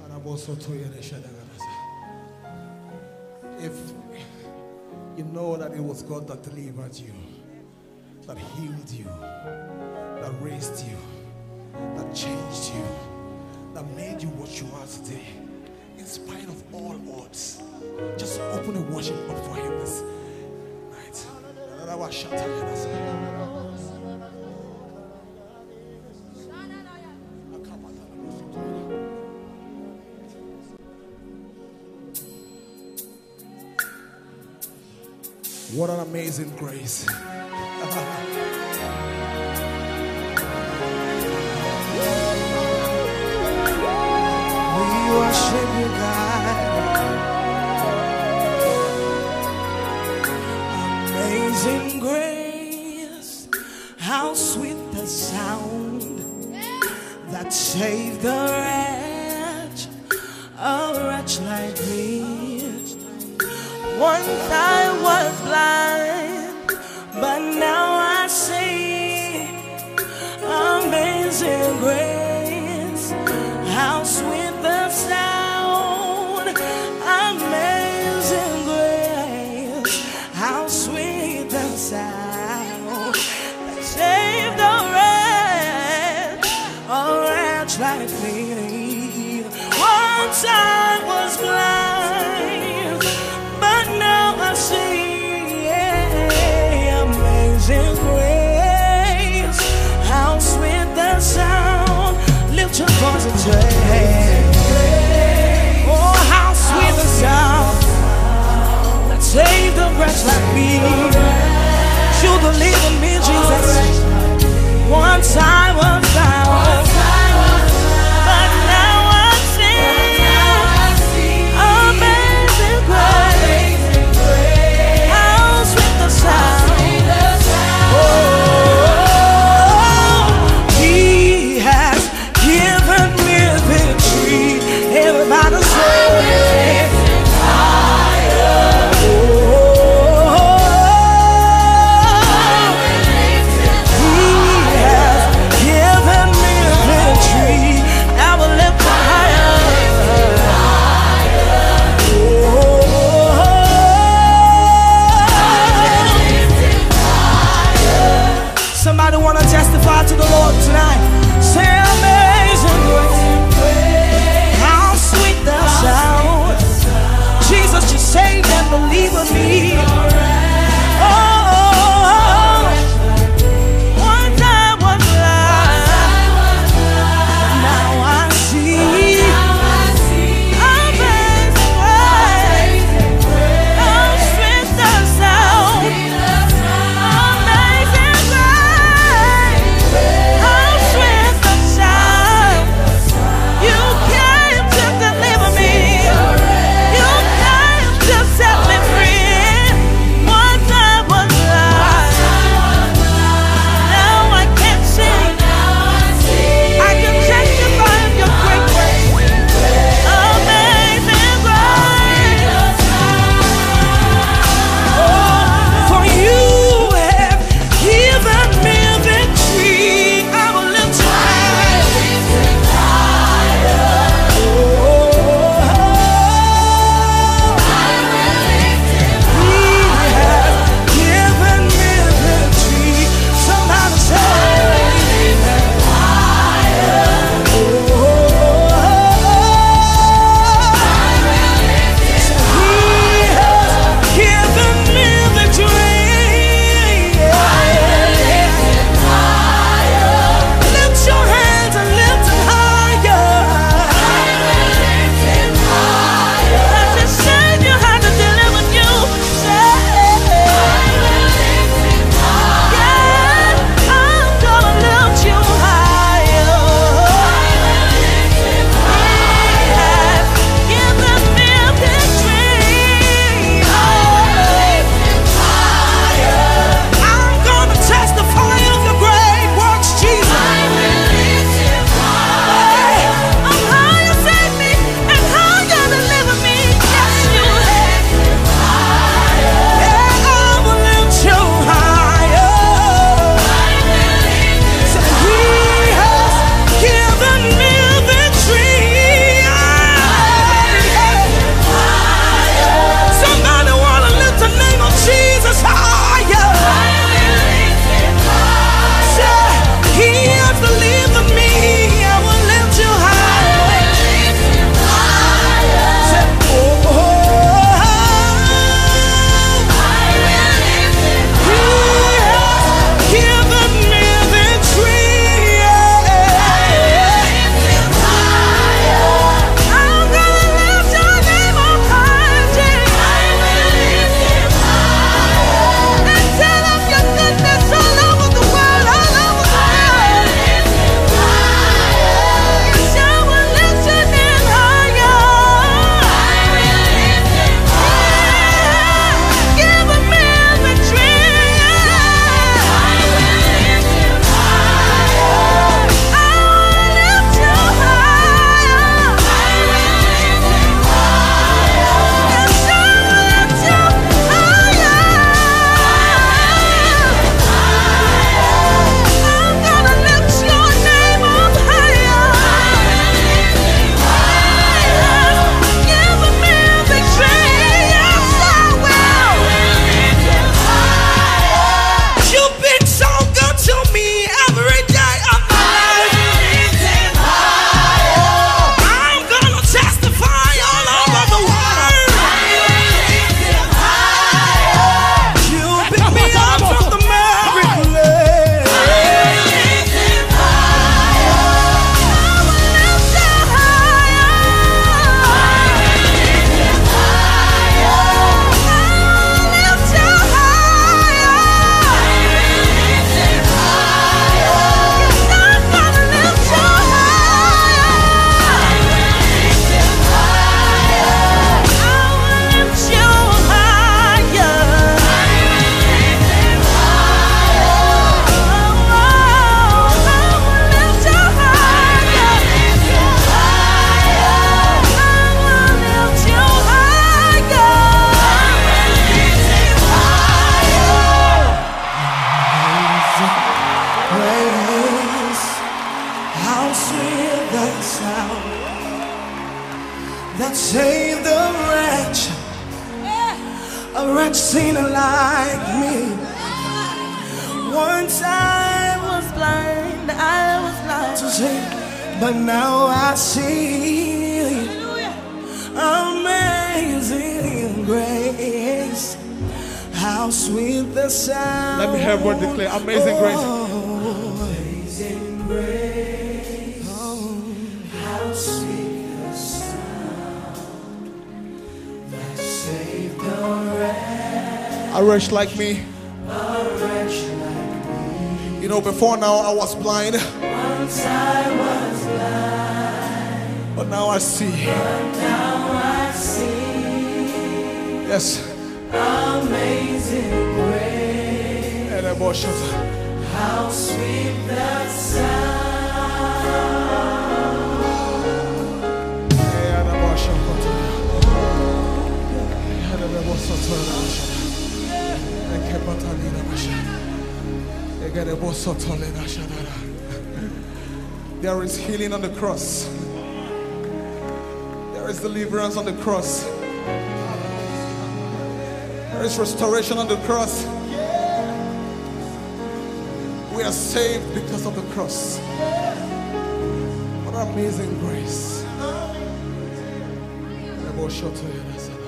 If you know that it was God that delivered you, that healed you, that raised you, that changed you, that made you what you are today, in spite of all odds, just open a worship up for Him this night. What an amazing grace. We worship you, God. Amazing grace, how sweet the sound that saved the a wretch like me. Once I was blind, but now I see. Amazing grace, how sweet the sound. Amazing grace, how sweet the sound that saved a wretch like me. Once I was blind, but now I see. Amazing grace, how sweet the sound. Lift your voice and say, oh, how sweet the sound that saved a wretch like me. You believe in me, Jesus. Once I was bound, but now I see. sound that saved a wretch sinner like me. Once I was blind to sin, but now I see. Amazing grace, how sweet the sound. Let me hear everyone declare amazing grace. Amazing grace, how sweet the sound that saved a wretch like me. You know, before now I was blind. Once I was blind, but now I see. Yes. Amazing grace, how sweet the There is healing on the cross. There is deliverance on the cross. There is restoration on the cross. We are saved because of the cross. What an amazing grace.